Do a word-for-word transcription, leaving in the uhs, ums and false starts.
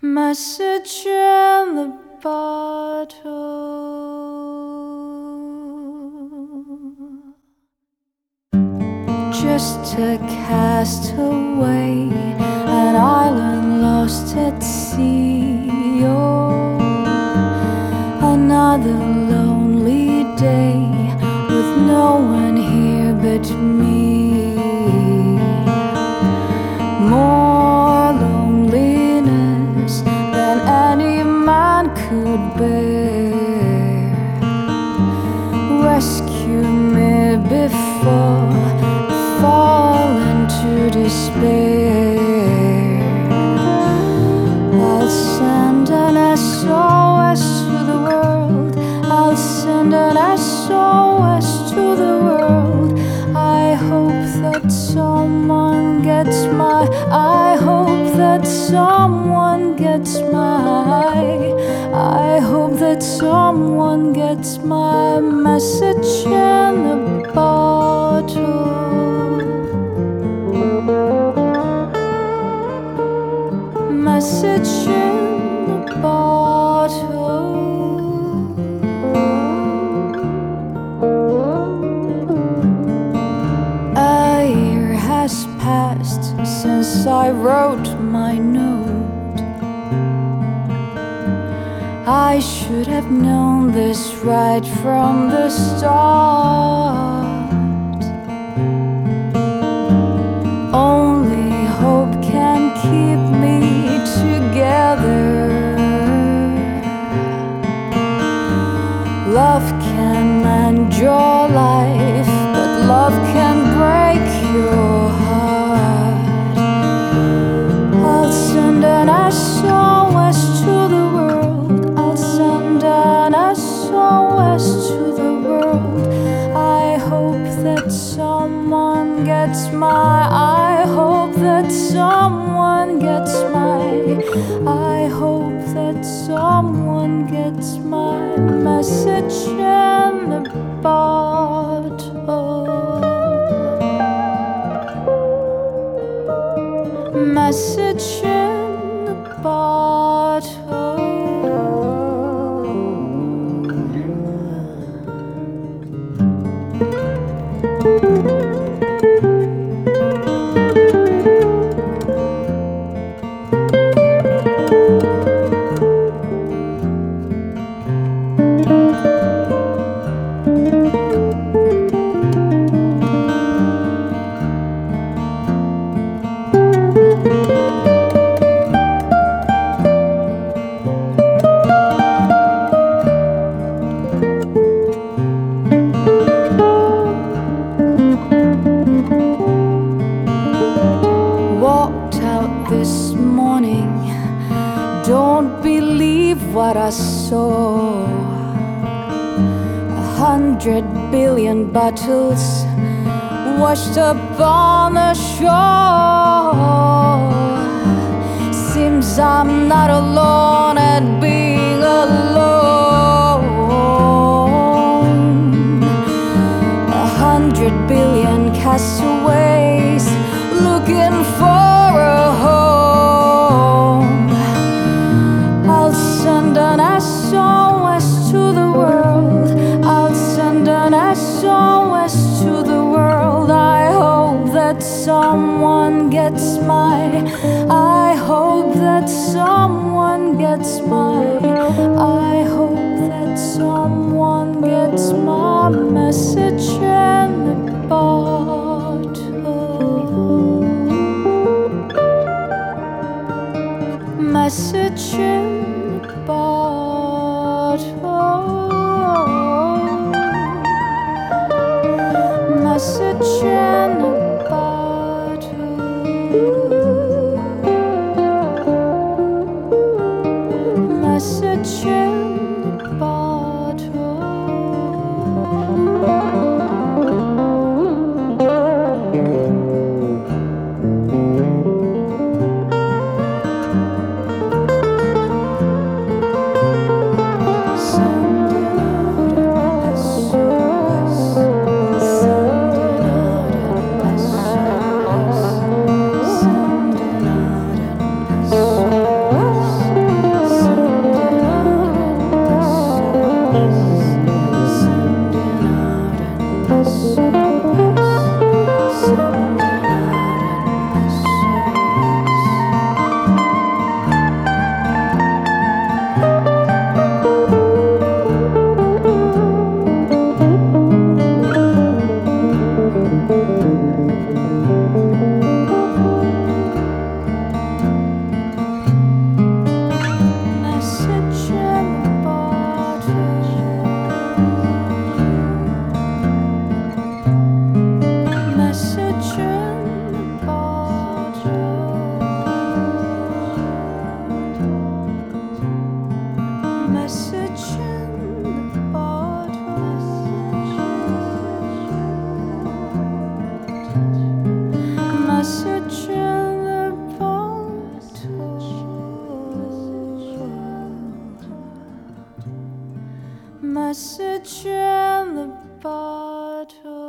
Message in the bottle. Just a castaway, an island lost at sea. Oh, another lonely day with no one here but me. More loneliness than any man could bear. Rescue me before I fall into despair. I'll send an S O S to the world. I'll send an S O S to the world. I hope that someone gets my I hope that someone gets my I hope that someone gets my message in the bottle. Message in the bottle. A year has passed since I wrote my note. I should have known this right from the start. Only hope can keep me together. Love can mend your life, but love can break your heart. I'll send an S O S to the world. I'll send an S O S to the world. I hope that someone gets my I hope that someone gets my I hope that someone gets my message in the bottle. Message in the bottle. This morning, don't believe what I saw. A hundred billion bottles washed up on the shore. Seems I'm not alone at being alone. A hundred billion castaways looking for a home. I'll send an S O S to the world. I'll send an S O S to the world. I hope that someone gets my I hope that someone gets my I hope that someone gets my message in the bottle. Message in the bottle. Message in the bottle. Message in the bottle. Send it out, S O S. Send it out. message in the bottle.